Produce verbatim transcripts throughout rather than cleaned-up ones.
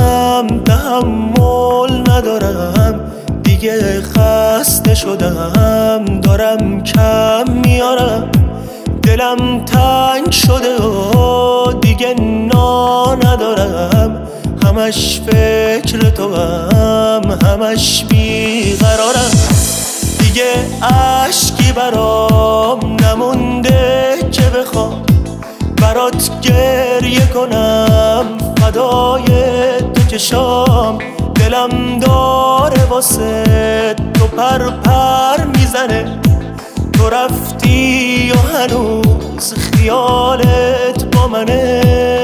کنم، تحمل ندارم دیگه، خسته شدم دارم کم میارم، دلم تنگ شده و دیگه نا ندارم، همش فکر تو هم همش بیقرارم، دیگه اشکی برام نمونده که بخوام برات گریه کنم، فدای تو چشام، دلم داره واسه تو پر پر میزنه، تو رفتی و هنوز خیالت با منه.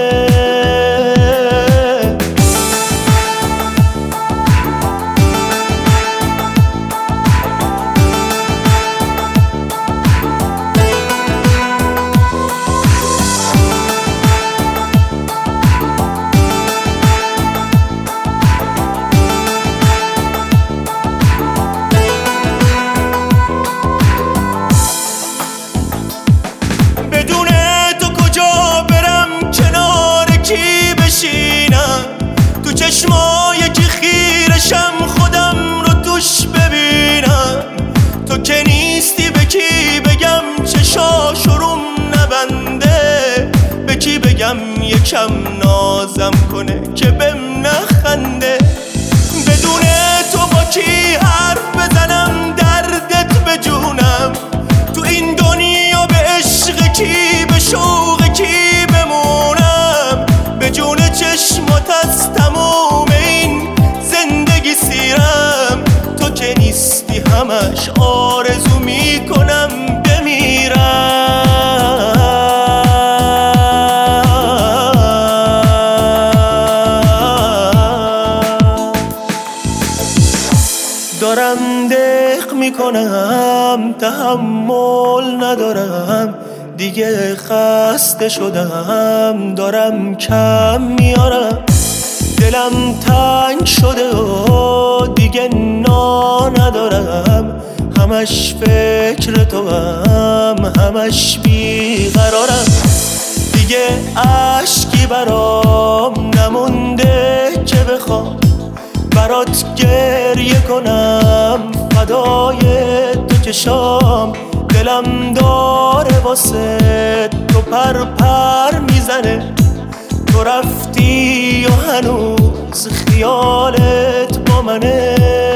تو چشمای که خیرشم خودم رو توش ببینم، تو که نیستی به کی بگم چشاشو روم نبنده، به کی بگم یکم نازم کنه که بهم نخنده، بدون تو با کی حرف بزنم دردت به جونم، تو این دنیا به عشق کی به شوق کی بمونم، به جون چشمات از تموم این زندگی سیرم، تو که نیستی همش آرزو میکنم بمیرم، دارم دق میکنم، تحمل ندارم دیگه، خسته شدم دارم کم میارم، دلم تنگ شده و دیگه نا ندارم، همش فکر تو هم همش بیقرارم، دیگه اشکی برام نمونده که بخوام برات گریه کنم، فدای تو چشام، دلم داره واسه تو پر پر میزنه، تو رفتی و هنوز خیالت با منه.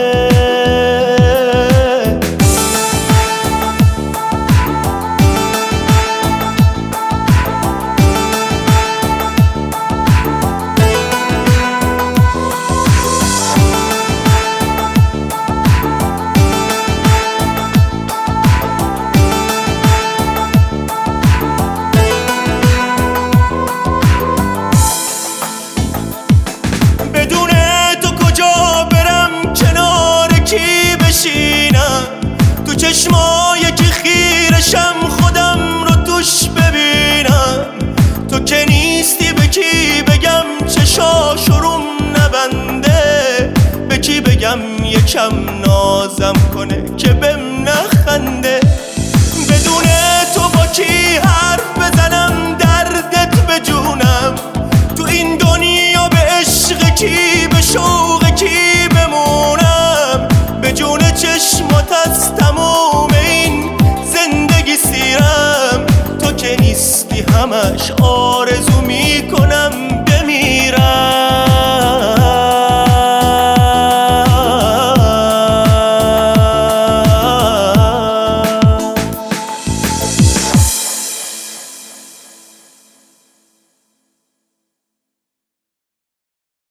بدون تو کجا برم، کنار کی بشینم، تو چشمای که خیرشم خودم رو توش ببینم، تو که نیستی به کی بگم چشاشو روم نبنده، به کی بگم یکم نازم کنه که بهم نخنده، بدون تو با کی حرف بزنم